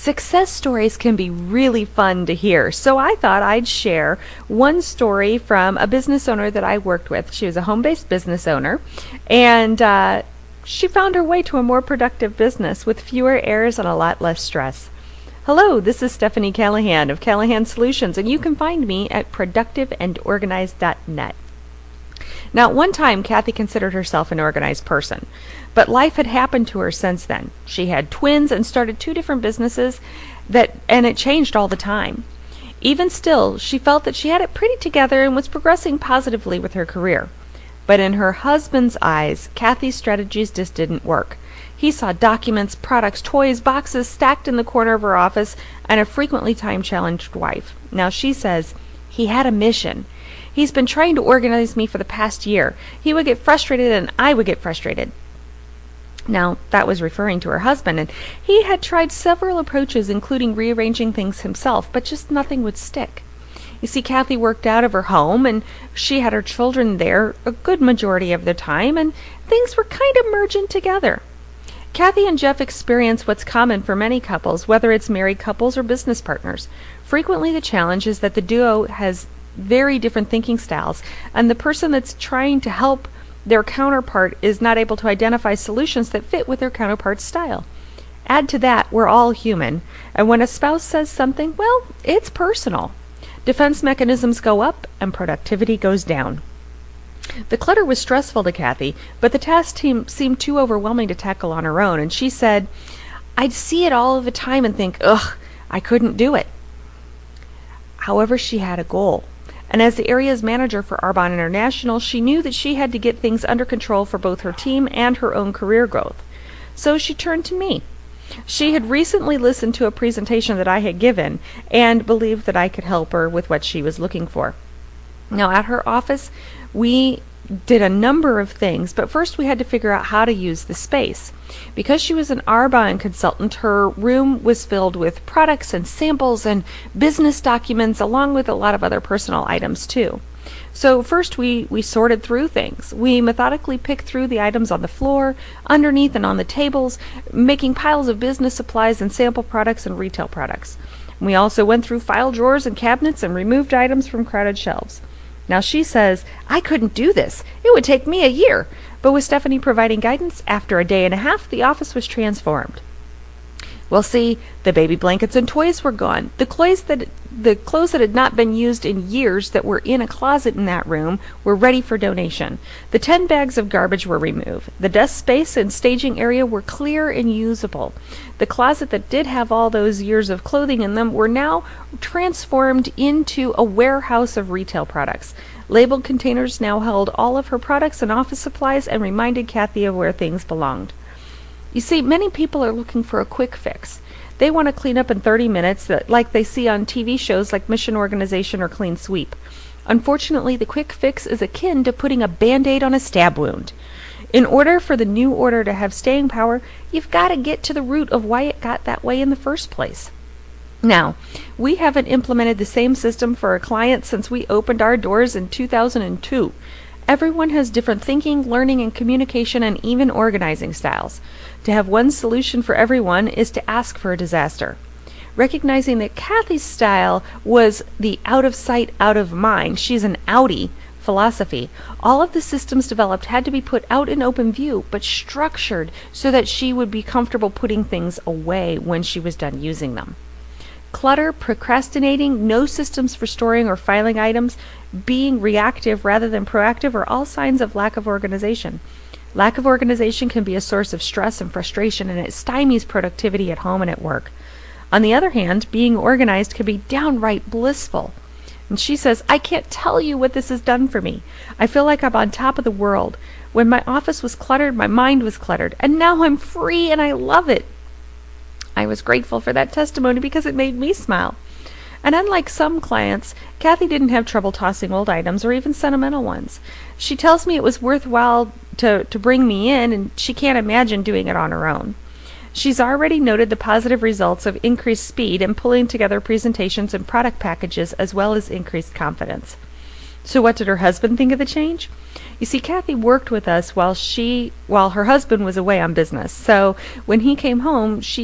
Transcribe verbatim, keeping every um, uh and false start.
Success stories can be really fun to hear, so I thought I'd share one story from a business owner that I worked with. She was a home-based business owner, and uh, she found her way to a more productive business with fewer errors and a lot less stress. Hello, this is Stephanie Callahan of Callahan Solutions, and you can find me at productive and organized dot net. Now, at one time, Kathy considered herself an organized person, but life had happened to her since then. She had twins and started two different businesses, that, and it changed all the time. Even still, she felt that she had it pretty together and was progressing positively with her career. But in her husband's eyes, Kathy's strategies just didn't work. He saw documents, products, toys, boxes stacked in the corner of her office, and a frequently time-challenged wife. Now, she says, he had a mission. He's been trying to organize me for the past year. He would get frustrated and I would get frustrated. Now, that was referring to her husband, and he had tried several approaches, including rearranging things himself, but just nothing would stick. You see, Kathy worked out of her home, and she had her children there a good majority of the time, and things were kind of merging together. Kathy and Jeff experience what's common for many couples, whether it's married couples or business partners. Frequently, the challenge is that the duo has very different thinking styles, and the person that's trying to help their counterpart is not able to identify solutions that fit with their counterpart's style. Add to that, we're all human, and when a spouse says something, well, it's personal. Defense mechanisms go up and productivity goes down. The clutter was stressful to Kathy, but the task team seemed too overwhelming to tackle on her own, and she said, I'd see it all of the time and think, ugh, I couldn't do it. However, she had a goal. And as the area's manager for Arbonne International, she knew that she had to get things under control for both her team and her own career growth. So she turned to me. She had recently listened to a presentation that I had given and believed that I could help her with what she was looking for. Now, at her office, we did a number of things, but first we had to figure out how to use the space. Because she was an Arbonne consultant, her room was filled with products and samples and business documents, along with a lot of other personal items too. So first we, we sorted through things. We methodically picked through the items on the floor, underneath and on the tables, making piles of business supplies and sample products and retail products. We also went through file drawers and cabinets and removed items from crowded shelves. Now, she says, I couldn't do this. It would take me a year. But with Stephanie providing guidance, after a day and a half, the office was transformed. Well, see, the baby blankets and toys were gone. The clothes that the clothes that had not been used in years that were in a closet in that room were ready for donation. The ten bags of garbage were removed. The desk space and staging area were clear and usable. The closet that did have all those years of clothing in them were now transformed into a warehouse of retail products. Labeled containers now held all of her products and office supplies and reminded Kathy of where things belonged. You see, many people are looking for a quick fix. They want to clean up in thirty minutes, like they see on T V shows like Mission Organization or Clean Sweep. Unfortunately, the quick fix is akin to putting a Band-Aid on a stab wound. In order for the new order to have staying power, you've got to get to the root of why it got that way in the first place. Now, we haven't implemented the same system for our clients since we opened our doors in two thousand two. Everyone has different thinking, learning, and communication, and even organizing styles. To have one solution for everyone is to ask for a disaster. Recognizing that Kathy's style was the out of sight, out of mind, she's an outie philosophy, all of the systems developed had to be put out in open view, but structured so that she would be comfortable putting things away when she was done using them. Clutter, procrastinating, no systems for storing or filing items, being reactive rather than proactive are all signs of lack of organization. Lack of organization can be a source of stress and frustration, and it stymies productivity at home and at work. On the other hand, being organized can be downright blissful. And she says, I can't tell you what this has done for me. I feel like I'm on top of the world. When my office was cluttered, my mind was cluttered, and now I'm free and I love it. I was grateful for that testimony because it made me smile. And unlike some clients, Kathy didn't have trouble tossing old items or even sentimental ones. She tells me it was worthwhile to, to bring me in, and she can't imagine doing it on her own. She's already noted the positive results of increased speed in pulling together presentations and product packages, as well as increased confidence. So what did her husband think of the change? You see, Kathy worked with us while she while her husband was away on business. So when he came home, she